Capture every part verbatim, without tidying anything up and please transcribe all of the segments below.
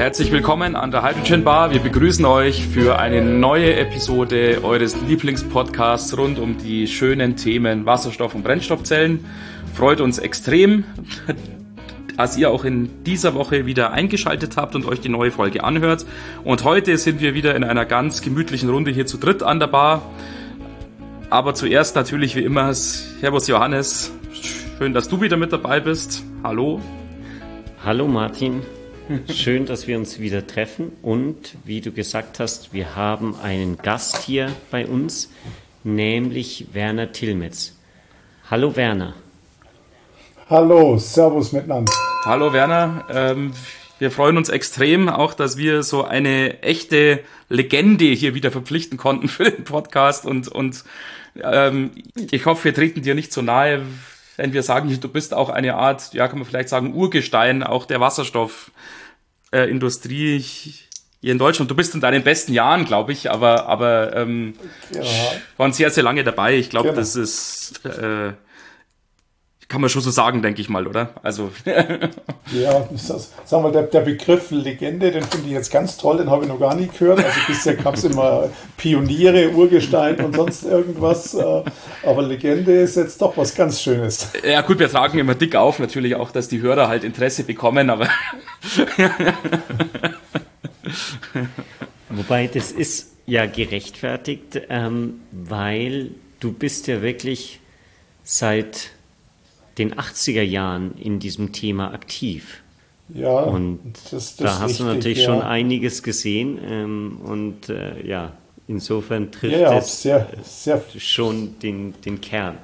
Herzlich willkommen an der Hydrogen Bar. Wir begrüßen euch für eine neue Episode eures Lieblingspodcasts rund um die schönen Themen Wasserstoff- und Brennstoffzellen. Freut uns extrem, dass ihr auch in dieser Woche wieder eingeschaltet habt und euch die neue Folge anhört. Und heute sind wir wieder in einer ganz gemütlichen Runde hier zu dritt an der Bar. Aber zuerst natürlich wie immer Servus Johannes. Schön, dass du wieder mit dabei bist. Hallo. Hallo Martin. Schön, dass wir uns wieder treffen und wie du gesagt hast, wir haben einen Gast hier bei uns, nämlich Werner Tillmetz. Hallo Werner. Hallo, servus miteinander. Hallo Werner, ähm, wir freuen uns extrem auch, dass wir so eine echte Legende hier wieder verpflichten konnten für den Podcast und, und ähm, ich hoffe, wir treten dir nicht so nahe, wenn wir sagen, du bist auch eine Art, ja, kann man vielleicht sagen, Urgestein auch der Wasserstoffindustrie äh, hier in Deutschland. Du bist in deinen besten Jahren, glaube ich, aber, aber ähm, ja. waren sehr, sehr lange dabei. Ich glaube, genau. Das ist, äh, kann man schon so sagen, denke ich mal, oder? Also ja, das, sagen wir, der, der Begriff Legende, den finde ich jetzt ganz toll, den habe ich noch gar nie gehört. Also bisher gab es immer Pioniere, Urgestein und sonst irgendwas. Aber Legende ist jetzt doch was ganz Schönes. Ja gut, wir tragen immer dick auf, natürlich auch, dass die Hörer halt Interesse bekommen, aber wobei, das ist ja gerechtfertigt, ähm, weil du bist ja wirklich seit den achtziger Jahren in diesem Thema aktiv. Ja, und das, das da hast richtig, du natürlich ja. schon einiges gesehen ähm, und äh, ja, insofern trifft ja, ja, es sehr, sehr schon den, den Kern.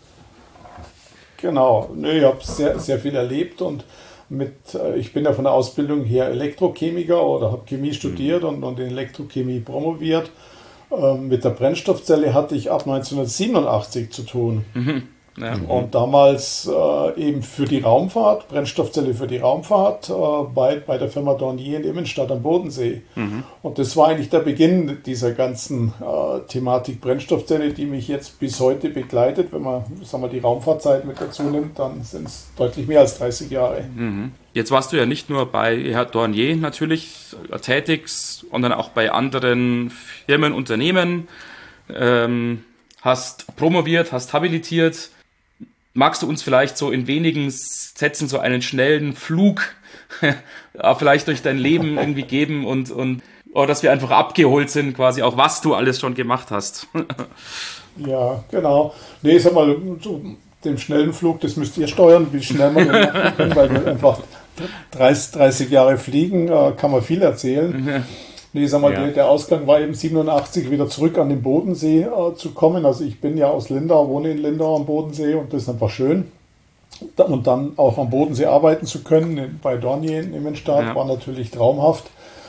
Genau, Nö, ich habe sehr, sehr viel erlebt und mit, ich bin ja von der Ausbildung her Elektrochemiker oder habe Chemie studiert mhm. und, und in Elektrochemie promoviert. Ähm, mit der Brennstoffzelle hatte ich ab neunzehnhundertsiebenundachtzig zu tun. Mhm. Ja. Und damals äh, eben für die Raumfahrt, Brennstoffzelle für die Raumfahrt, äh, bei, bei der Firma Dornier in Immenstadt am Bodensee. Mhm. Und das war eigentlich der Beginn dieser ganzen äh, Thematik Brennstoffzelle, die mich jetzt bis heute begleitet. Wenn man, sagen wir, die Raumfahrtzeit mit dazu nimmt, dann sind es deutlich mehr als dreißig Jahre. Mhm. Jetzt warst du ja nicht nur bei Herr Dornier natürlich tätig, sondern auch bei anderen Firmen, Unternehmen, ähm, hast promoviert, hast habilitiert. Magst du uns vielleicht so in wenigen Sätzen so einen schnellen Flug vielleicht durch dein Leben irgendwie geben und, und oder dass wir einfach abgeholt sind, quasi auch was du alles schon gemacht hast? Ja, genau. Nee, sag mal, den schnellen Flug, das müsst ihr steuern, wie schnell man den machen können, weil wir einfach dreißig, dreißig Jahre fliegen, kann man viel erzählen. Nee, sag mal, ja. der, der Ausgang war eben siebenundachtzig wieder zurück an den Bodensee äh, zu kommen. Also ich bin ja aus Lindau, wohne in Lindau am Bodensee und das ist einfach schön. Und dann auch am Bodensee arbeiten zu können, bei Dornier in Immenstadt, ja. war natürlich traumhaft.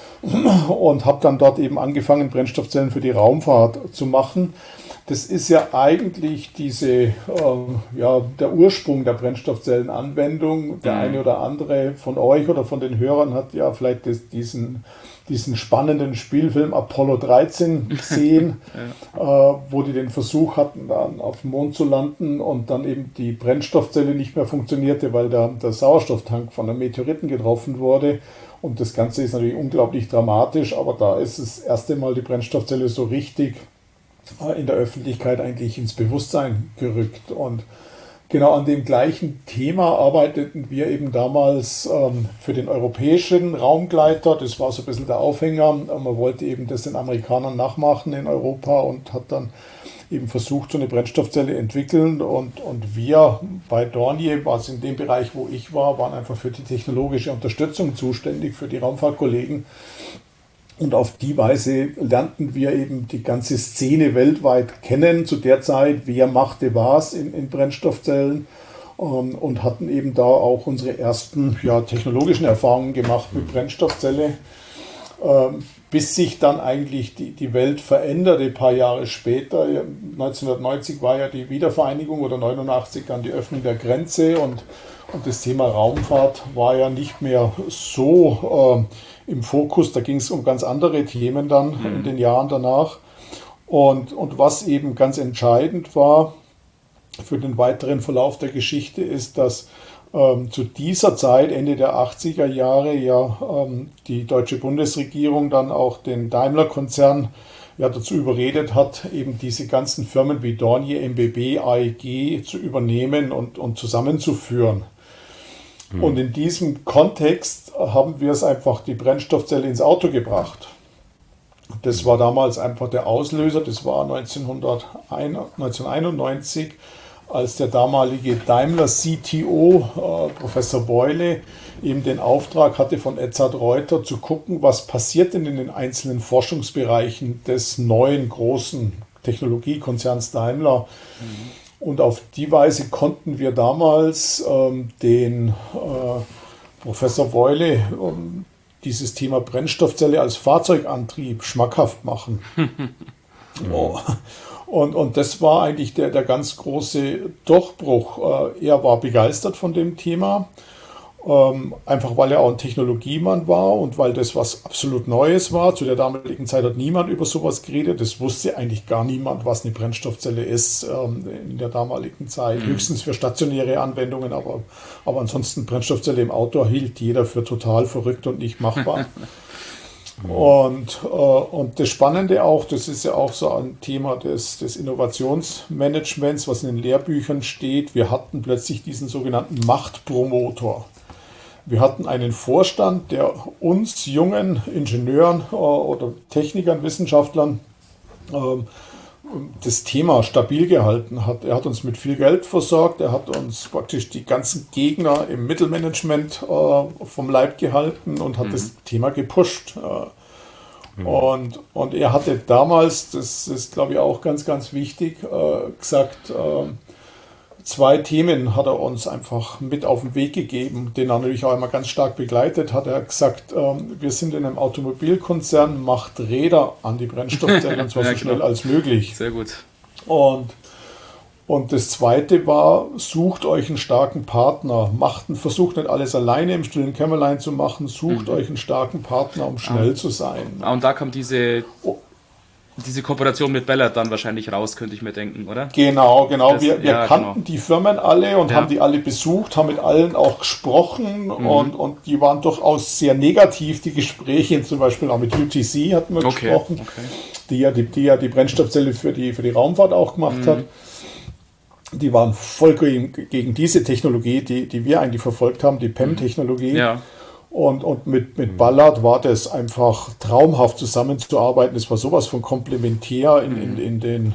Und habe dann dort eben angefangen, Brennstoffzellen für die Raumfahrt zu machen. Das ist ja eigentlich diese, äh, ja, der Ursprung der Brennstoffzellenanwendung. Der eine oder andere von euch oder von den Hörern hat ja vielleicht das, diesen diesen spannenden Spielfilm Apollo dreizehn gesehen, ja. äh, wo die den Versuch hatten, dann auf dem Mond zu landen und dann eben die Brennstoffzelle nicht mehr funktionierte, weil der, der Sauerstofftank von einem Meteoriten getroffen wurde. Und das Ganze ist natürlich unglaublich dramatisch, aber da ist das erste Mal die Brennstoffzelle so richtig äh, in der Öffentlichkeit eigentlich ins Bewusstsein gerückt. Und genau an dem gleichen Thema arbeiteten wir eben damals ähm, für den europäischen Raumgleiter. Das war so ein bisschen der Aufhänger. Man wollte eben das den Amerikanern nachmachen in Europa und hat dann eben versucht, so eine Brennstoffzelle entwickeln. Und, und wir bei Dornier, also in dem Bereich, wo ich war, waren einfach für die technologische Unterstützung zuständig, für die Raumfahrtkollegen. Und auf die Weise lernten wir eben die ganze Szene weltweit kennen. Zu der Zeit, wer machte was in, in Brennstoffzellen ähm, und hatten eben da auch unsere ersten ja, technologischen Erfahrungen gemacht mit Brennstoffzelle, ähm, bis sich dann eigentlich die, die Welt veränderte ein paar Jahre später. neunzehnhundertneunzig war ja die Wiedervereinigung oder neunundachtzig dann die Öffnung der Grenze und, und das Thema Raumfahrt war ja nicht mehr so äh, im Fokus, da ging es um ganz andere Themen dann mhm. in den Jahren danach. Und, und was eben ganz entscheidend war für den weiteren Verlauf der Geschichte ist, dass ähm, zu dieser Zeit, Ende der achtziger Jahre, ja ähm, die deutsche Bundesregierung dann auch den Daimler-Konzern ja dazu überredet hat, eben diese ganzen Firmen wie Dornier, M B B, A E G zu übernehmen und, und zusammenzuführen. Hm. Und in diesem Kontext haben wir es einfach, die Brennstoffzelle ins Auto gebracht. Das war damals einfach der Auslöser, das war neunzehnhunderteinundneunzig, als der damalige Daimler C T O, äh, Professor Boyle, eben den Auftrag hatte von Edzard Reuter zu gucken, was passiert denn in den einzelnen Forschungsbereichen des neuen großen Technologiekonzerns Daimler. Mhm. Und auf die Weise konnten wir damals ähm, den äh, Professor Boyle ähm, dieses Thema Brennstoffzelle als Fahrzeugantrieb schmackhaft machen. oh. Und, und das war eigentlich der, der ganz große Durchbruch. Er war begeistert von dem Thema, ähm, einfach weil er auch ein Technologiemann war und weil das was absolut Neues war. Zu der damaligen Zeit hat niemand über sowas geredet. Das wusste eigentlich gar niemand, was eine Brennstoffzelle ist ähm, in der damaligen Zeit. Mhm. Höchstens für stationäre Anwendungen, aber, aber ansonsten Brennstoffzelle im Auto hielt jeder für total verrückt und nicht machbar. Und, äh, und das Spannende auch, das ist ja auch so ein Thema des, des Innovationsmanagements, was in den Lehrbüchern steht. Wir hatten plötzlich diesen sogenannten Machtpromotor. Wir hatten einen Vorstand, der uns jungen Ingenieuren äh, oder Technikern, Wissenschaftlern äh, das Thema stabil gehalten hat. Er hat uns mit viel Geld versorgt, er hat uns praktisch die ganzen Gegner im Mittelmanagement äh, vom Leib gehalten und hat mhm. das Thema gepusht. Äh, mhm. und, und er hatte damals, das ist glaube ich auch ganz, ganz wichtig, äh, gesagt, äh, zwei Themen hat er uns einfach mit auf den Weg gegeben, den er natürlich auch immer ganz stark begleitet hat. Er hat gesagt, ähm, wir sind in einem Automobilkonzern, macht Räder an die Brennstoffzelle und zwar ja, so schnell genau. als möglich. Sehr gut. Und, und das Zweite war, sucht euch einen starken Partner. Macht, versucht nicht alles alleine im stillen Kämmerlein zu machen, sucht mhm. euch einen starken Partner, um schnell ah. zu sein. Ah, und da kam diese... Oh. Diese Kooperation mit Ballard dann wahrscheinlich raus, könnte ich mir denken, oder? Genau, genau. Das, wir wir ja, kannten genau. die Firmen alle und ja. haben die alle besucht, haben mit allen auch gesprochen mhm. und, und die waren durchaus sehr negativ, die Gespräche, zum Beispiel auch mit U T C hatten wir okay. gesprochen, okay. Die, ja, die, die ja die Brennstoffzelle für die, für die Raumfahrt auch gemacht mhm. hat. Die waren voll gegen, gegen diese Technologie, die, die wir eigentlich verfolgt haben, die P E M-Technologie. Ja. Und, und mit, mit Ballard war das einfach traumhaft zusammenzuarbeiten. Es war sowas von komplementär in, in, in, den,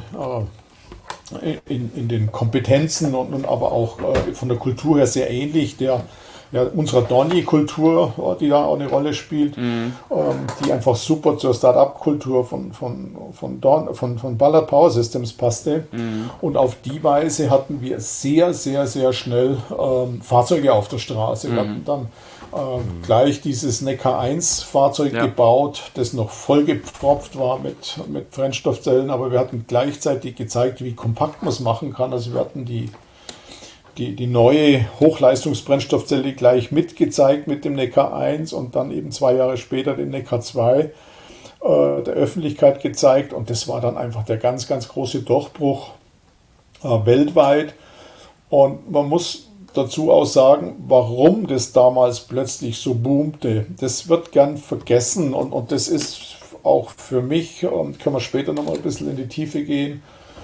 äh, in, in den Kompetenzen und, und aber auch äh, von der Kultur her sehr ähnlich. Der, ja, unserer Dornier-Kultur, die da auch eine Rolle spielt, mhm. ähm, die einfach super zur Start-up-Kultur von, von, von, Dorn, von, von Ballard Power Systems passte. Mhm. Und auf die Weise hatten wir sehr, sehr, sehr schnell ähm, Fahrzeuge auf der Straße. Mhm. Wir hatten dann äh, mhm. gleich dieses Neckar eins Fahrzeug ja. gebaut, das noch vollgepropft war mit, mit Brennstoffzellen, aber wir hatten gleichzeitig gezeigt, wie kompakt man es machen kann. Also wir hatten die Die, die neue Hochleistungsbrennstoffzelle gleich mitgezeigt mit dem Neckar eins und dann eben zwei Jahre später den Neckar zwei äh, der Öffentlichkeit gezeigt. Und das war dann einfach der ganz, ganz große Durchbruch äh, weltweit. Und man muss dazu auch sagen, warum das damals plötzlich so boomte. Das wird gern vergessen und, und das ist auch für mich, und können wir später nochmal ein bisschen in die Tiefe gehen,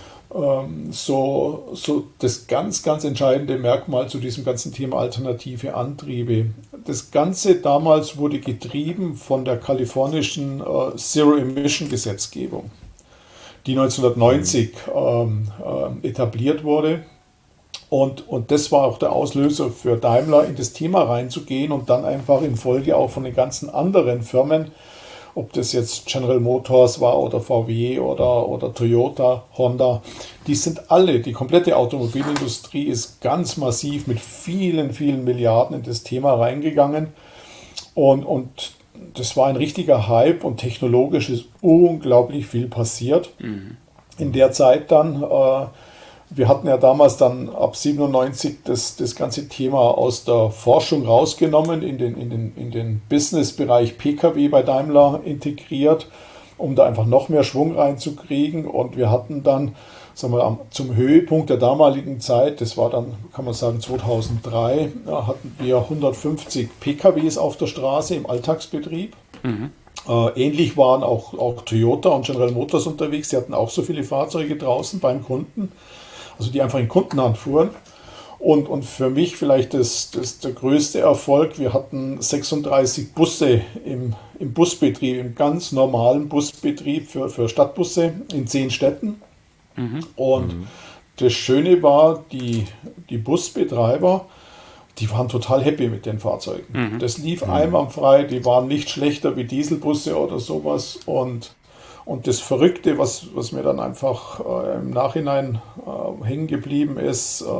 So, so das ganz, ganz entscheidende Merkmal zu diesem ganzen Thema alternative Antriebe. Das Ganze damals wurde getrieben von der kalifornischen äh, Zero-Emission-Gesetzgebung, die neunzehnhundertneunzig ähm, äh, etabliert wurde. Und, und das war auch der Auslöser für Daimler, in das Thema reinzugehen und dann einfach in Folge auch von den ganzen anderen Firmen, ob das jetzt General Motors war oder V W oder, oder Toyota, Honda, die sind alle, die komplette Automobilindustrie ist ganz massiv mit vielen, vielen Milliarden in das Thema reingegangen. Und, und das war ein richtiger Hype und technologisch ist unglaublich viel passiert. Mhm. In der Zeit dann, äh, wir hatten ja damals dann ab siebenundneunzig das, das ganze Thema aus der Forschung rausgenommen, in den, in den, in den Businessbereich P K W bei Daimler integriert um da einfach noch mehr Schwung reinzukriegen. Und wir hatten dann, sagen wir, zum Höhepunkt der damaligen Zeit, das war dann, kann man sagen, zweitausenddrei, ja, hatten wir hundertfünfzig P K Ws auf der Straße im Alltagsbetrieb. Mhm. Äh, ähnlich waren auch, auch Toyota und General Motors unterwegs. Die hatten auch so viele Fahrzeuge draußen beim Kunden, also die einfach in Kundenhand fuhren. Und, und für mich vielleicht das, das der größte Erfolg, wir hatten sechsunddreißig Busse im, im Busbetrieb, im ganz normalen Busbetrieb für, für Stadtbusse in zehn Städten. Mhm. Und mhm. das Schöne war, die, die Busbetreiber, die waren total happy mit den Fahrzeugen. Mhm. Das lief mhm. einwandfrei, die waren nicht schlechter wie Dieselbusse oder sowas. Und, und das Verrückte, was, was mir dann einfach äh, im Nachhinein äh, hängen geblieben ist, äh,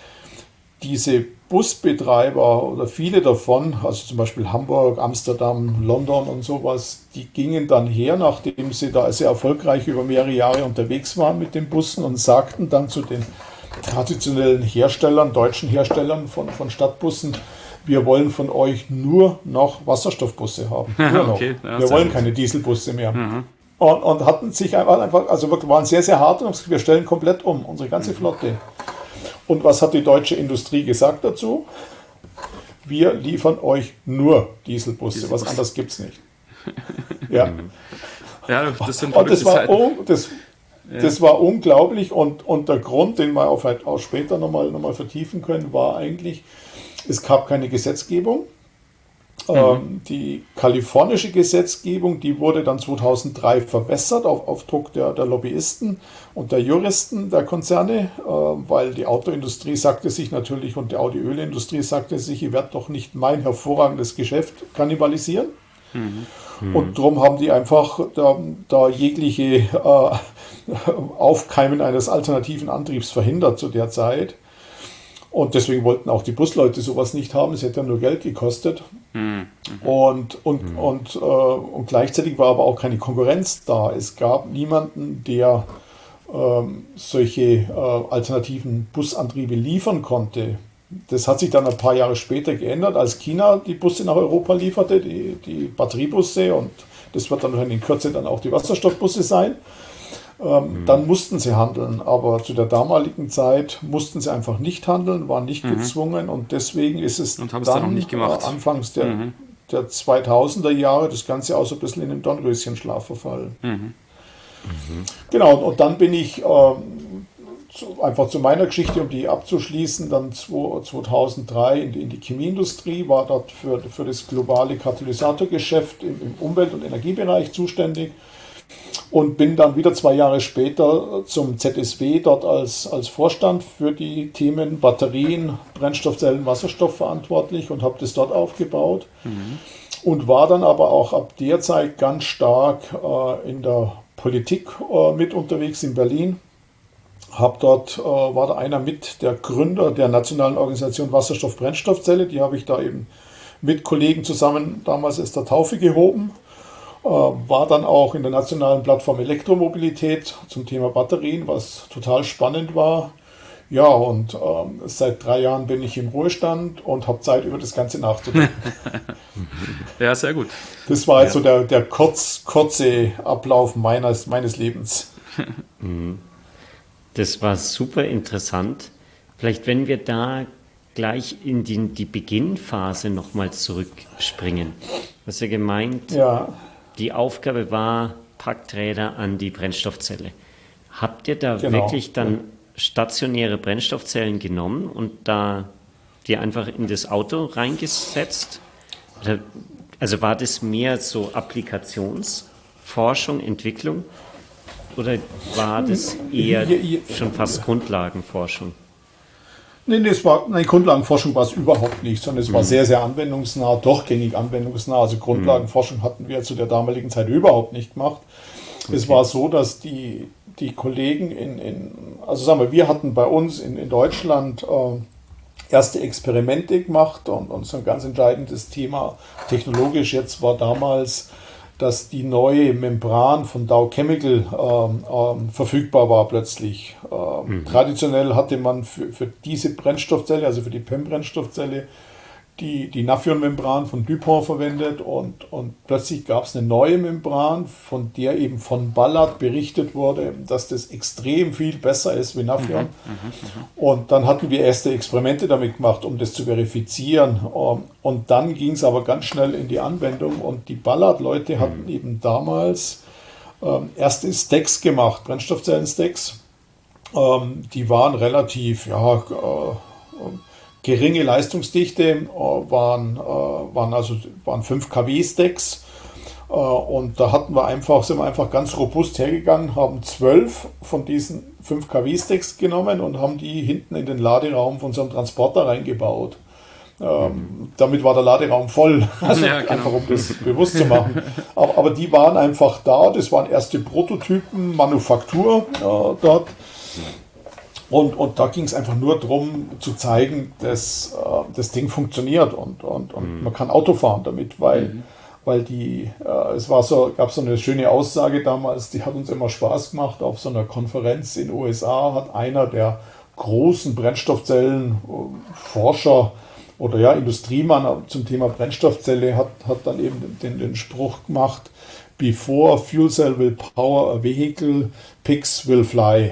diese Busbetreiber oder viele davon, also zum Beispiel Hamburg, Amsterdam, London und sowas, die gingen dann her, nachdem sie da sehr erfolgreich über mehrere Jahre unterwegs waren mit den Bussen und sagten dann zu den traditionellen Herstellern, deutschen Herstellern von, von Stadtbussen, wir wollen von euch nur noch Wasserstoffbusse haben. Nur noch. Okay, ja, wir wollen gut. keine Dieselbusse mehr. Mhm. Und, und hatten sich einfach, also wirklich waren sehr, sehr hart und haben gesagt, wir stellen komplett um, unsere ganze mhm. Flotte. Und was hat die deutsche Industrie gesagt dazu? Wir liefern euch nur Dieselbusse, Dieselbus. Was anderes gibt es nicht. Ja, ja das sind und das war, un, das, ja. das war unglaublich und, und der Grund, den wir auch, vielleicht auch später nochmal noch mal vertiefen können, war eigentlich, es gab keine Gesetzgebung. Mhm. Ähm, die kalifornische Gesetzgebung, die wurde dann zweitausenddrei verwässert auf, auf Druck der, der Lobbyisten und der Juristen der Konzerne, äh, weil die Autoindustrie sagte sich natürlich und die Audi-Ölindustrie sagte sich, ihr werdet doch nicht mein hervorragendes Geschäft kannibalisieren. Mhm. Mhm. Und darum haben die einfach da, da jegliche äh, Aufkeimen eines alternativen Antriebs verhindert zu der Zeit. Und deswegen wollten auch die Busleute sowas nicht haben. Es hätte ja nur Geld gekostet. Mhm. Und, und, mhm. und, äh, und gleichzeitig war aber auch keine Konkurrenz da. Es gab niemanden, der ähm, solche äh, alternativen Busantriebe liefern konnte. Das hat sich dann ein paar Jahre später geändert, als China die Busse nach Europa lieferte, die, die Batteriebusse. Und das wird dann in Kürze dann auch die Wasserstoffbusse sein. Ähm, mhm. Dann mussten sie handeln, aber zu der damaligen Zeit mussten sie einfach nicht handeln, waren nicht mhm. gezwungen und deswegen ist es und dann, dann noch nicht gemacht. Äh, anfangs der, mhm. der zweitausender Jahre das Ganze auch so ein bisschen in den Dornröschenschlaf verfallen. Mhm. Mhm. Genau, und dann bin ich ähm, zu, einfach zu meiner Geschichte, um die abzuschließen, dann zweitausenddrei in die, in die Chemieindustrie, war dort für, für das globale Katalysatorgeschäft im, im Umwelt- und Energiebereich zuständig. Und bin dann wieder zwei Jahre später zum Z S W dort als, als Vorstand für die Themen Batterien, Brennstoffzellen, Wasserstoff verantwortlich und habe das dort aufgebaut. Mhm. Und war dann aber auch ab der Zeit ganz stark äh, in der Politik äh, mit unterwegs in Berlin. Hab dort, äh, war da einer mit der Gründer der nationalen Organisation Wasserstoff-Brennstoffzelle. Die habe ich da eben mit Kollegen zusammen damals aus der Taufe gehoben. War dann auch in der nationalen Plattform Elektromobilität zum Thema Batterien, was total spannend war. Ja, und ähm, seit drei Jahren bin ich im Ruhestand und habe Zeit, über das Ganze nachzudenken. Ja, sehr gut. Das war jetzt ja. so der, der kurz, kurze Ablauf meines, meines Lebens. Das war super interessant. Vielleicht, wenn wir da gleich in die, die Beginnphase nochmal zurückspringen. Du hast ja gemeint, ja. die Aufgabe war, Packträder an die Brennstoffzelle. Habt ihr da genau. wirklich dann stationäre Brennstoffzellen genommen und da die einfach in das Auto reingesetzt? Oder, also war das mehr so Applikationsforschung, Entwicklung? Oder war das eher schon fast Grundlagenforschung? Nee, nee, es war, nein, Grundlagenforschung war es überhaupt nicht, sondern es mhm. war sehr, sehr anwendungsnah, durchgängig anwendungsnah. Also Grundlagenforschung mhm. hatten wir zu der damaligen Zeit überhaupt nicht gemacht. Okay. Es war so, dass die, die Kollegen in, in, also sagen wir, wir hatten bei uns in, in Deutschland äh, erste Experimente gemacht und, und so ein ganz entscheidendes Thema technologisch jetzt war damals, dass die neue Membran von Dow Chemical ähm, ähm, verfügbar war plötzlich. Ähm, mhm. Traditionell hatte man für, für diese Brennstoffzelle, also für die P E M-Brennstoffzelle, die, die Nafion-Membran von DuPont verwendet und, und plötzlich gab es eine neue Membran, von der eben von Ballard berichtet wurde, dass das extrem viel besser ist wie Nafion. Mhm, und dann hatten wir erste Experimente damit gemacht, um das zu verifizieren. Und dann ging es aber ganz schnell in die Anwendung und die Ballard-Leute hatten eben damals ähm, erste Stacks gemacht, Brennstoffzellen-Stacks. Ähm, die waren relativ, ja, äh, geringe Leistungsdichte, äh, waren, äh, waren also waren fünf Kilowatt Stacks äh, und da hatten wir einfach, sind wir einfach ganz robust hergegangen, haben zwölf von diesen fünf Kilowatt Stacks genommen und haben die hinten in den Laderaum von so einem Transporter reingebaut. Ähm, damit war der Laderaum voll, also ja, genau. Einfach um das bewusst zu machen. Aber, aber die waren einfach da, das waren erste Prototypen, Manufaktur äh, dort. Und, und da ging es einfach nur darum zu zeigen, dass äh, das Ding funktioniert und, und, und mhm. man kann Auto fahren damit, weil, mhm. weil die, äh, es war so, gab so eine schöne Aussage damals, die hat uns immer Spaß gemacht. Auf so einer Konferenz in den U S A hat einer der großen Brennstoffzellenforscher oder ja, Industriemann zum Thema Brennstoffzelle hat, hat dann eben den, den Spruch gemacht: Before fuel cell will power a vehicle, pigs will fly.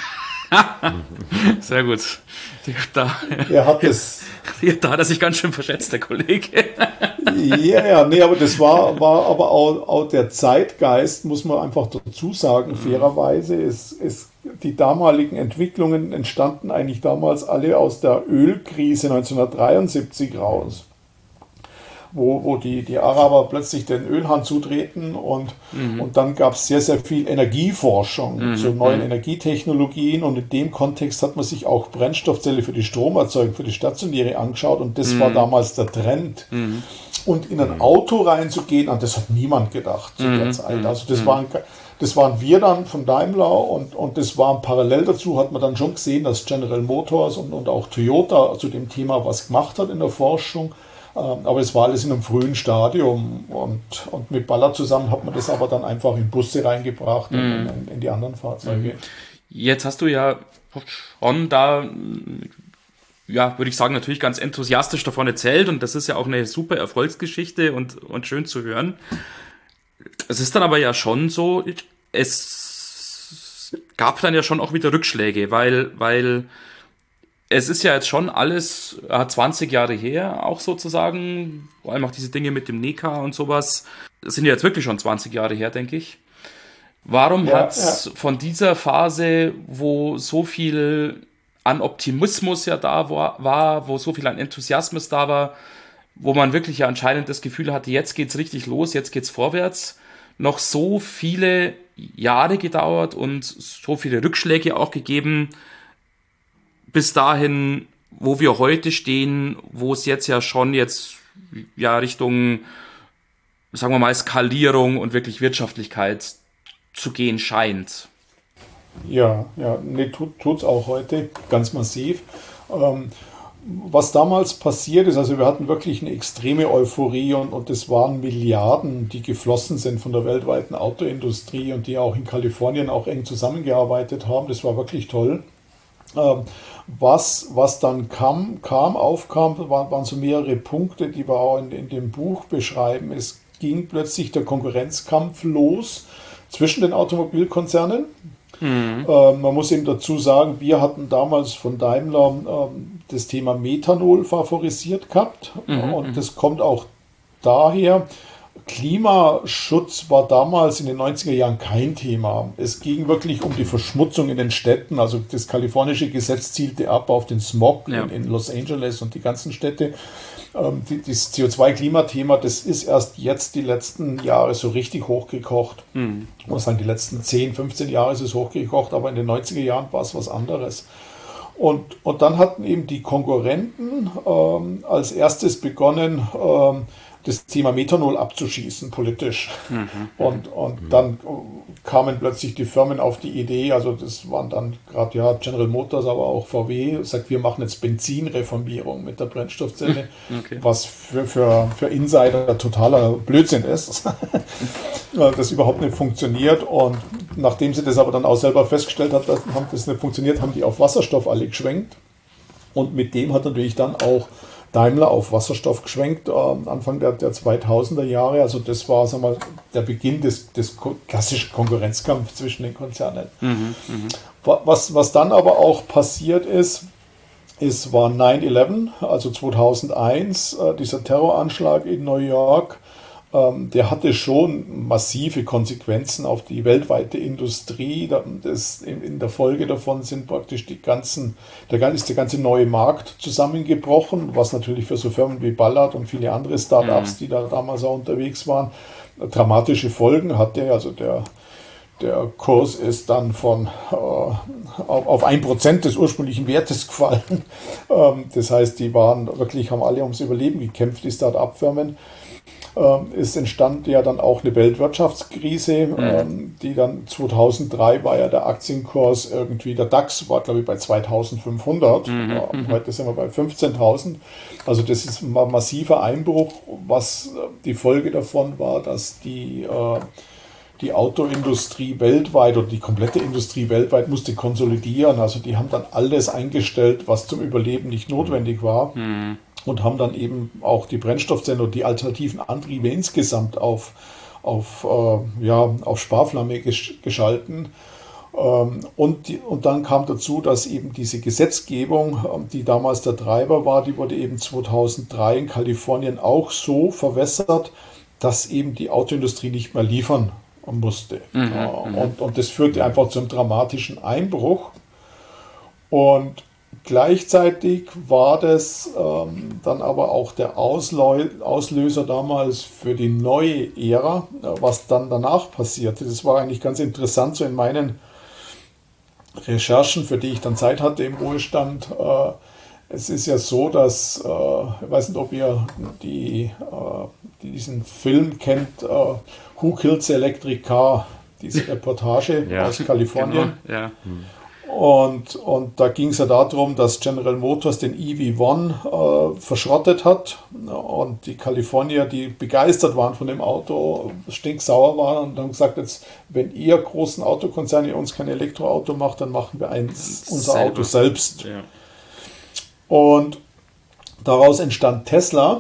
Sehr gut. Da, er hat es. Da hat er sich ganz schön verschätzt, der Kollege. Ja, ja, nee, aber das war, war aber auch, auch der Zeitgeist, muss man einfach dazu sagen, mhm. fairerweise. Es, es, die damaligen Entwicklungen entstanden eigentlich damals alle aus der Ölkrise neunzehnhundertdreiundsiebzig raus. Wo, wo die, die Araber plötzlich den Ölhahn zudrehten und, mhm. und dann gab es sehr, sehr viel Energieforschung mhm. zu neuen mhm. Energietechnologien und in dem Kontext hat man sich auch Brennstoffzelle für die Stromerzeugung, für die stationäre angeschaut und das mhm. war damals der Trend. Mhm. Und in ein Auto reinzugehen, an das hat niemand gedacht zu mhm. der Zeit. Also das, mhm. waren, das waren wir dann von Daimler und, und das war parallel dazu, hat man dann schon gesehen, dass General Motors und, und auch Toyota zu dem Thema was gemacht hat in der Forschung. Aber es war alles in einem frühen Stadium und, und mit Ballard zusammen hat man das aber dann einfach in Busse reingebracht mm. und in, in die anderen Fahrzeuge. Jetzt hast du ja schon da, ja, würde ich sagen, natürlich ganz enthusiastisch davon erzählt und das ist ja auch eine super Erfolgsgeschichte und, und schön zu hören. Es ist dann aber ja schon so, es gab dann ja schon auch wieder Rückschläge, weil, weil es ist ja jetzt schon alles zwanzig Jahre her, auch sozusagen. Vor allem auch diese Dinge mit dem Neka und sowas. Das sind ja jetzt wirklich schon zwanzig Jahre her, denke ich. Warum ja, hat es ja. von dieser Phase, wo so viel an Optimismus ja da war, war, wo so viel an Enthusiasmus da war, wo man wirklich ja anscheinend das Gefühl hatte, jetzt geht's richtig los, jetzt geht's vorwärts, noch so viele Jahre gedauert und so viele Rückschläge auch gegeben, bis dahin, wo wir heute stehen, wo es jetzt ja schon jetzt ja Richtung, sagen wir mal, Skalierung und wirklich Wirtschaftlichkeit zu gehen scheint. Ja, ja, nee, tut tut's auch heute ganz massiv. Ähm, was damals passiert ist, also wir hatten wirklich eine extreme Euphorie und, und es waren Milliarden, die geflossen sind von der weltweiten Autoindustrie und die auch in Kalifornien auch eng zusammengearbeitet haben. Das war wirklich toll. Ähm, was, was dann kam, kam aufkam, waren, waren so mehrere Punkte, die wir auch in, in dem Buch beschreiben. Es ging plötzlich der Konkurrenzkampf los zwischen den Automobilkonzernen. Mhm. Ähm, man muss eben dazu sagen, wir hatten damals von Daimler ähm, das Thema Methanol favorisiert gehabt. Mhm. Und das kommt auch daher, Klimaschutz war damals in den neunziger Jahren kein Thema. Es ging wirklich um die Verschmutzung in den Städten. Also das kalifornische Gesetz zielte ab auf den Smog ja. in, in Los Angeles und die ganzen Städte. Ähm, die, das C O zwei Klimathema, das ist erst jetzt die letzten Jahre so richtig hochgekocht. Mhm. Ich muss sagen, die letzten zehn, fünfzehn Jahre ist es hochgekocht, aber in den neunziger Jahren war es was anderes. Und, und dann hatten eben die Konkurrenten ähm, als erstes begonnen, ähm, das Thema Methanol abzuschießen, politisch. Mhm. Und, und mhm. dann kamen plötzlich die Firmen auf die Idee, also das waren dann gerade ja General Motors, aber auch V W, sagt, wir machen jetzt Benzinreformierung mit der Brennstoffzelle, okay. was für, für, für Insider totaler Blödsinn ist, das überhaupt nicht funktioniert. Und nachdem sie das aber dann auch selber festgestellt hat, dass das nicht funktioniert, haben die auf Wasserstoff alle geschwenkt. Und mit dem hat natürlich dann auch Daimler auf Wasserstoff geschwenkt, äh, Anfang der, der zweitausender Jahre. Also das war, sagen wir mal, der Beginn des, des klassischen Konkurrenzkampfs zwischen den Konzernen. Mhm, was, was dann aber auch passiert ist, ist war neun elf, also zweitausendeins, äh, dieser Terroranschlag in New York. Der hatte schon massive Konsequenzen auf die weltweite Industrie. Das, in der Folge davon sind praktisch die ganzen, der, ist der ganze neue Markt zusammengebrochen, was natürlich für so Firmen wie Ballard und viele andere Startups, die da damals auch unterwegs waren, dramatische Folgen hatte. Also der, der Kurs ist dann von äh, auf ein Prozent des ursprünglichen Wertes gefallen. Ähm, das heißt, die waren wirklich, haben alle ums Überleben gekämpft, die Start-up-Firmen. Ähm, es entstand ja dann auch eine Weltwirtschaftskrise, mhm. ähm, die dann zweitausenddrei war ja der Aktienkurs irgendwie, der DAX war glaube ich bei zweitausendfünfhundert, mhm. äh, heute sind wir bei fünfzehntausend. Also das ist ein massiver Einbruch, was äh, die Folge davon war, dass die, äh, die Autoindustrie weltweit oder die komplette Industrie weltweit musste konsolidieren. Also die haben dann alles eingestellt, was zum Überleben nicht notwendig war. Mhm. Und haben dann eben auch die Brennstoffzellen und die alternativen Antriebe insgesamt auf, auf, äh, ja, auf Sparflamme gesch- geschalten. Ähm, und, die, und dann kam dazu, dass eben diese Gesetzgebung, die damals der Treiber war, die wurde eben zweitausenddrei in Kalifornien auch so verwässert, dass eben die Autoindustrie nicht mehr liefern musste. Mhm, äh, und, und das führte einfach zu einem dramatischen Einbruch. Und gleichzeitig war das ähm, dann aber auch der Ausleu- Auslöser damals für die neue Ära, äh, was dann danach passierte. Das war eigentlich ganz interessant, so in meinen Recherchen, für die ich dann Zeit hatte im Ruhestand. Äh, es ist ja so, dass, äh, ich weiß nicht, ob ihr die, äh, diesen Film kennt, äh, Who Killed the Electric Car, diese Reportage ja, aus Kalifornien. Genau, ja. Hm. Und, und da ging es ja darum, dass General Motors den E V eins äh, verschrottet hat und die Kalifornier, die begeistert waren von dem Auto, stinksauer waren und haben gesagt, jetzt, wenn ihr großen Autokonzerne uns kein Elektroauto macht, dann machen wir eins, unser Selber. Auto selbst. Ja. Und daraus entstand Tesla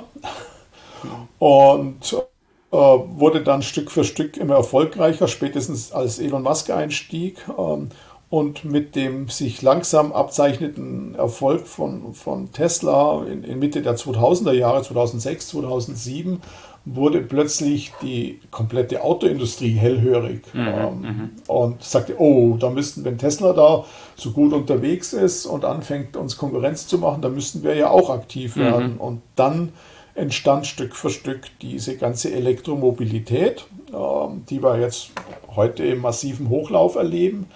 und äh, wurde dann Stück für Stück immer erfolgreicher, spätestens als Elon Musk einstieg. Ähm, Und mit dem sich langsam abzeichneten Erfolg von, von Tesla in, in Mitte der zweitausender Jahre, zweitausendsechs, zweitausendsieben, wurde plötzlich die komplette Autoindustrie hellhörig mhm, ähm, und sagte, oh, da müssten, wenn Tesla da so gut unterwegs ist und anfängt, uns Konkurrenz zu machen, da müssten wir ja auch aktiv werden. Mhm. Und dann entstand Stück für Stück diese ganze Elektromobilität, ähm, die wir jetzt heute im massiven Hochlauf erleben.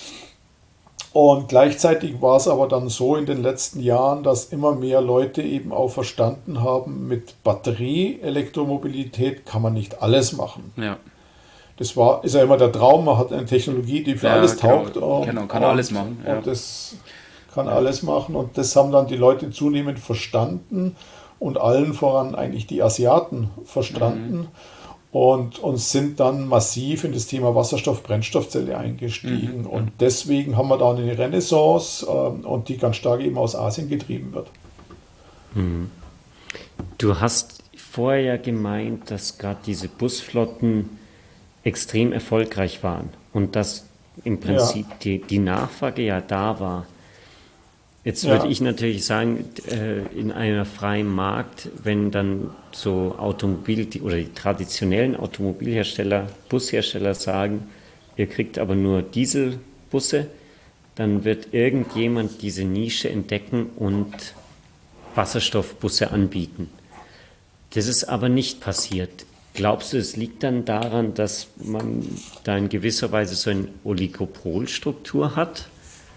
Und gleichzeitig war es aber dann so in den letzten Jahren, dass immer mehr Leute eben auch verstanden haben, mit Batterie-Elektromobilität kann man nicht alles machen. Ja. Das war, ist ja immer der Traum, man hat eine Technologie, die für ja, alles taugt. Genau, und, genau kann und, alles machen. Ja. Und das kann ja. alles machen. Und das haben dann die Leute zunehmend verstanden und allen voran eigentlich die Asiaten verstanden. Mhm. Und, und sind dann massiv in das Thema Wasserstoff-Brennstoffzelle eingestiegen. Mhm. Und deswegen haben wir da eine Renaissance, ähm, und die ganz stark eben aus Asien getrieben wird. Mhm. Du hast vorher ja gemeint, dass gerade diese Busflotten extrem erfolgreich waren und dass im Prinzip ja. die, die Nachfrage ja da war. Jetzt ja. würde ich natürlich sagen, in einem freien Markt, wenn dann so Automobil oder die traditionellen Automobilhersteller, Bushersteller sagen, ihr kriegt aber nur Dieselbusse, dann wird irgendjemand diese Nische entdecken und Wasserstoffbusse anbieten. Das ist aber nicht passiert. Glaubst du, es liegt dann daran, dass man da in gewisser Weise so eine Oligopolstruktur hat?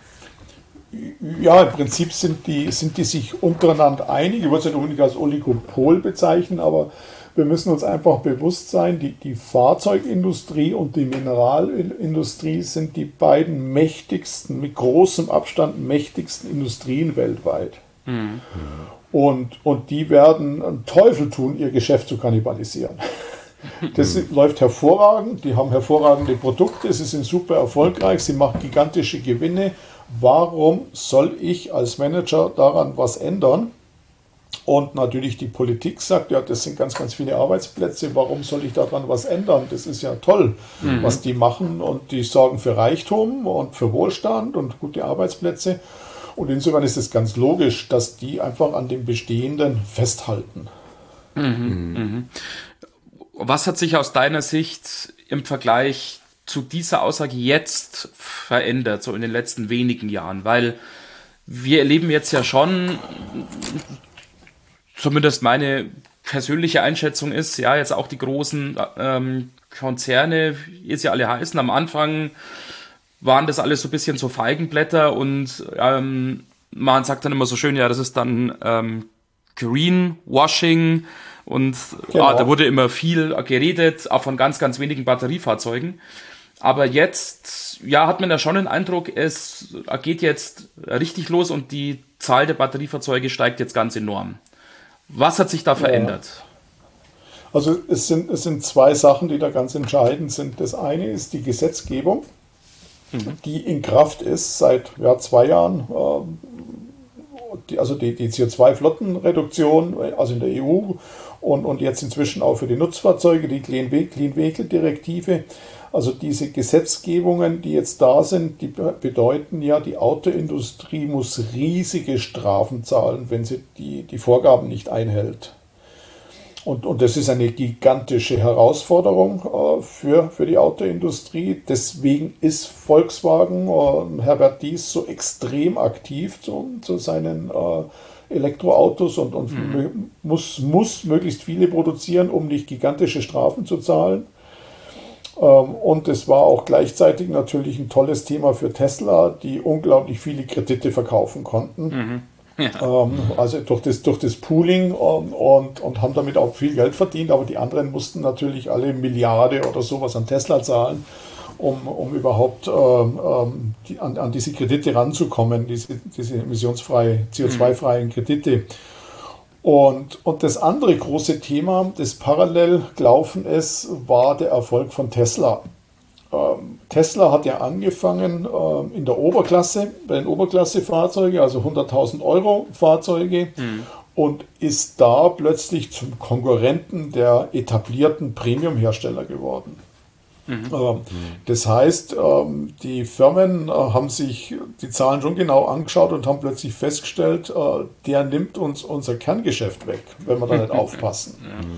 Ja, im Prinzip sind die, sind die sich untereinander einig. Ich würde es nicht unbedingt als Oligopol bezeichnen, aber wir müssen uns einfach bewusst sein, die, die Fahrzeugindustrie und die Mineralindustrie sind die beiden mächtigsten, mit großem Abstand mächtigsten Industrien weltweit. Mhm. Und, und die werden einen Teufel tun, ihr Geschäft zu kannibalisieren. Das mhm. läuft hervorragend, die haben hervorragende Produkte, sie sind super erfolgreich, sie machen gigantische Gewinne. Warum soll ich als Manager daran was ändern? Und natürlich die Politik sagt, ja, das sind ganz, ganz viele Arbeitsplätze, warum soll ich daran was ändern? Das ist ja toll, mhm. was die machen, und die sorgen für Reichtum und für Wohlstand und gute Arbeitsplätze. Und insofern ist es ganz logisch, dass die einfach an dem Bestehenden festhalten. Mhm. Mhm. Was hat sich aus deiner Sicht im Vergleich zu dieser Aussage jetzt verändert, so in den letzten wenigen Jahren? Weil wir erleben jetzt ja schon, zumindest meine persönliche Einschätzung ist, ja, jetzt auch die großen ähm, Konzerne, wie sie alle heißen, am Anfang waren das alles so ein bisschen so Feigenblätter, und ähm, man sagt dann immer so schön, ja, das ist dann ähm, Greenwashing, und genau. ah, da wurde immer viel geredet, auch von ganz, ganz wenigen Batteriefahrzeugen. Aber jetzt, ja, hat man ja schon den Eindruck, es geht jetzt richtig los und die Zahl der Batteriefahrzeuge steigt jetzt ganz enorm. Was hat sich da verändert? Ja. Also es sind, es sind zwei Sachen, die da ganz entscheidend sind. Das eine ist die Gesetzgebung, mhm. die in Kraft ist seit ja, zwei Jahren. Äh, die, also die, die C O zwei Flottenreduktion, also in der E U, und, und jetzt inzwischen auch für die Nutzfahrzeuge, die Clean Vehicle Direktive. Also diese Gesetzgebungen, die jetzt da sind, die bedeuten ja, die Autoindustrie muss riesige Strafen zahlen, wenn sie die, die Vorgaben nicht einhält. Und, und das ist eine gigantische Herausforderung äh, für, für die Autoindustrie. Deswegen ist Volkswagen, äh, Herbert Diess, so extrem aktiv zu, zu seinen äh, Elektroautos und, und mhm. muss, muss möglichst viele produzieren, um nicht gigantische Strafen zu zahlen. Und es war auch gleichzeitig natürlich ein tolles Thema für Tesla, die unglaublich viele Kredite verkaufen konnten. Mhm. Ja. Also durch das, durch das Pooling, und, und, und haben damit auch viel Geld verdient, aber die anderen mussten natürlich alle Milliarde oder sowas an Tesla zahlen, um, um überhaupt ähm, die, an, an diese Kredite ranzukommen, diese, diese emissionsfreie, C O zwei freien Kredite. Und, und das andere große Thema, das parallel gelaufen ist, war der Erfolg von Tesla. Ähm, Tesla hat ja angefangen ähm, in der Oberklasse, bei den Oberklasse-Fahrzeugen, also hunderttausend Euro Fahrzeuge, mhm. und ist da plötzlich zum Konkurrenten der etablierten Premium-Hersteller geworden. Mhm. Ähm, das heißt, ähm, die Firmen äh, haben sich die Zahlen schon genau angeschaut und haben plötzlich festgestellt, äh, der nimmt uns unser Kerngeschäft weg, wenn wir da nicht aufpassen.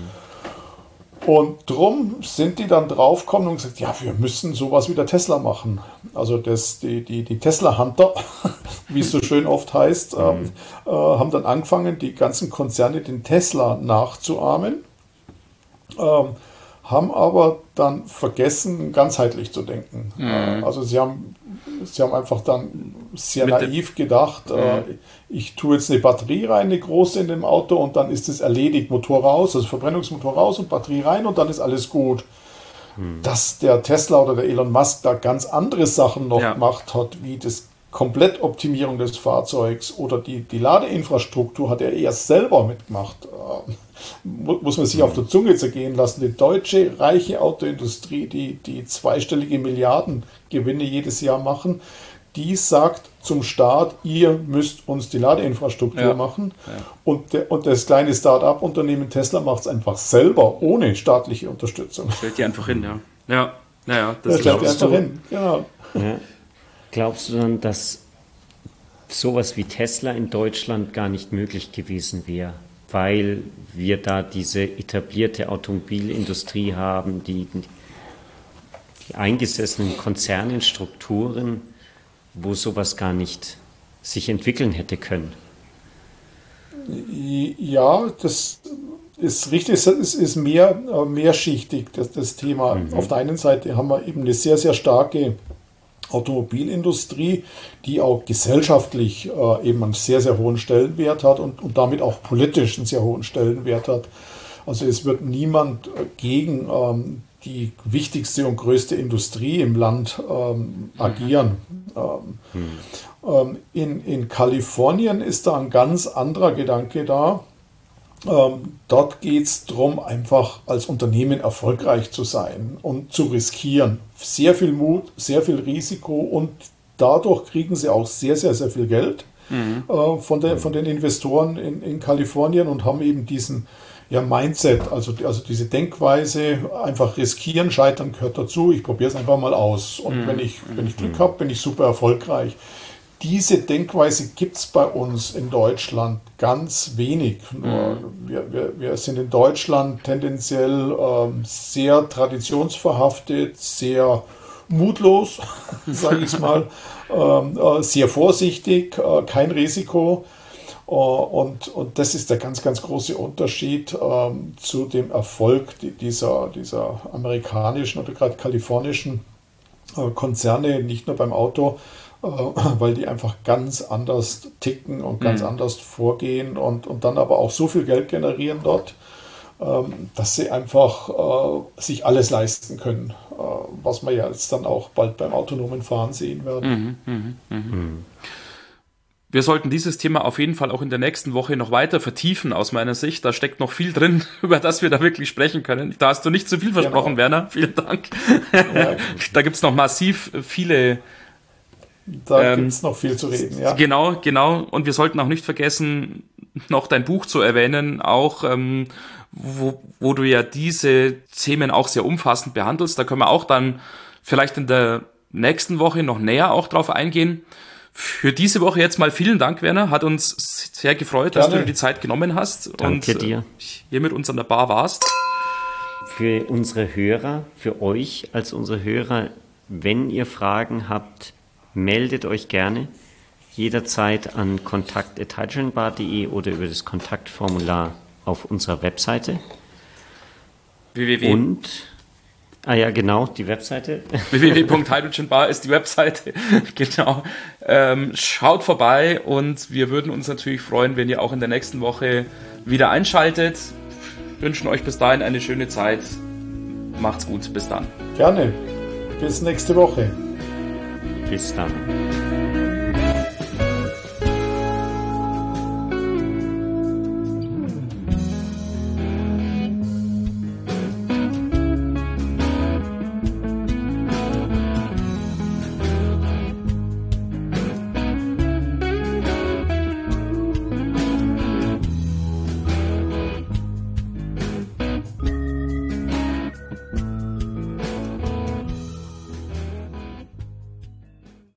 Mhm. Und drum sind die dann draufgekommen und gesagt, ja, wir müssen sowas wie der Tesla machen. Also das, die, die, die Tesla-Hunter, wie es so schön oft heißt, mhm. ähm, äh, haben dann angefangen, die ganzen Konzerne den Tesla nachzuahmen. Ähm, haben aber dann vergessen, ganzheitlich zu denken. Mhm. Also sie haben, sie haben einfach dann sehr Mit naiv gedacht, mhm. äh, ich tue jetzt eine Batterie rein, eine große in dem Auto, und dann ist es erledigt. Motor raus, also Verbrennungsmotor raus und Batterie rein, und dann ist alles gut. Mhm. Dass der Tesla oder der Elon Musk da ganz andere Sachen noch ja. gemacht hat, wie das Komplettoptimierung des Fahrzeugs oder die, die Ladeinfrastruktur, hat er eher selber mitgemacht. Äh, muss man sich auf der Zunge zergehen lassen. Die deutsche reiche Autoindustrie, die, die zweistellige Milliardengewinne jedes Jahr machen, die sagt zum Staat, ihr müsst uns die Ladeinfrastruktur ja. machen. Ja. Und, der, und das kleine Start-up-Unternehmen Tesla macht es einfach selber, ohne staatliche Unterstützung. Stellt die einfach hin, ja. Ja, naja, das, das stellt die einfach hin, genau. Ja. Glaubst du dann, dass sowas wie Tesla in Deutschland gar nicht möglich gewesen wäre, weil wir da diese etablierte Automobilindustrie haben, die, die eingesessenen Konzernenstrukturen, wo sowas gar nicht sich entwickeln hätte können? Ja, das ist richtig, es ist mehr, mehrschichtig, das, das Thema. Mhm. Auf der einen Seite haben wir eben eine sehr, sehr starke Automobilindustrie, die auch gesellschaftlich äh, eben einen sehr, sehr hohen Stellenwert hat und, und damit auch politisch einen sehr hohen Stellenwert hat. Also es wird niemand gegen ähm, die wichtigste und größte Industrie im Land ähm, agieren. Ähm, mhm. ähm, in, in Kalifornien ist da ein ganz anderer Gedanke da. Ähm, dort geht es darum, einfach als Unternehmen erfolgreich zu sein und zu riskieren. Sehr viel Mut, sehr viel Risiko, und dadurch kriegen sie auch sehr, sehr, sehr viel Geld. mhm. äh, von, der, von den Investoren in, in Kalifornien und haben eben diesen ja, Mindset, also, also diese Denkweise, einfach riskieren, scheitern gehört dazu, ich probiere es einfach mal aus. Und mhm. wenn ich, wenn ich Glück habe, bin ich super erfolgreich. Diese Denkweise gibt es bei uns in Deutschland ganz wenig. Nur wir, wir, wir sind in Deutschland tendenziell ähm, sehr traditionsverhaftet, sehr mutlos, sage ich mal, ähm, äh, sehr vorsichtig, äh, kein Risiko. Uh, und, und das ist der ganz, ganz große Unterschied ähm, zu dem Erfolg dieser, dieser amerikanischen oder gerade kalifornischen äh, Konzerne, nicht nur beim Auto, äh, weil die einfach ganz anders ticken und ganz mhm. anders vorgehen und, und dann aber auch so viel Geld generieren dort, ähm, dass sie einfach äh, sich alles leisten können, äh, was wir ja jetzt dann auch bald beim autonomen Fahren sehen werden. Mhm, mh, mh. Mhm. Wir sollten dieses Thema auf jeden Fall auch in der nächsten Woche noch weiter vertiefen, aus meiner Sicht. Da steckt noch viel drin, über das wir da wirklich sprechen können. Da hast du nicht zu viel versprochen, genau. Werner. Vielen Dank. Ja. Da gibt's noch massiv viele... Da ähm, gibt's noch viel zu reden, ja. Genau, genau. Und wir sollten auch nicht vergessen, noch dein Buch zu erwähnen, auch ähm, wo, wo du ja diese Themen auch sehr umfassend behandelst. Da können wir auch dann vielleicht in der nächsten Woche noch näher auch drauf eingehen. Für diese Woche jetzt mal vielen Dank, Werner. Hat uns sehr gefreut, Gerne. dass du dir die Zeit genommen hast. Danke und dir. hier mit uns an der Bar warst. Für unsere Hörer, für euch als unsere Hörer, wenn ihr Fragen habt, meldet euch gerne jederzeit an kontakt at hydrogenbar punkt de oder über das Kontaktformular auf unserer Webseite. www. Und Ah ja, genau, die Webseite. www punkt hydrogenbar ist die Webseite. Genau. Ähm, schaut vorbei und wir würden uns natürlich freuen, wenn ihr auch in der nächsten Woche wieder einschaltet. Wünschen euch bis dahin eine schöne Zeit. Macht's gut. Bis dann. Gerne. Bis nächste Woche. Bis dann.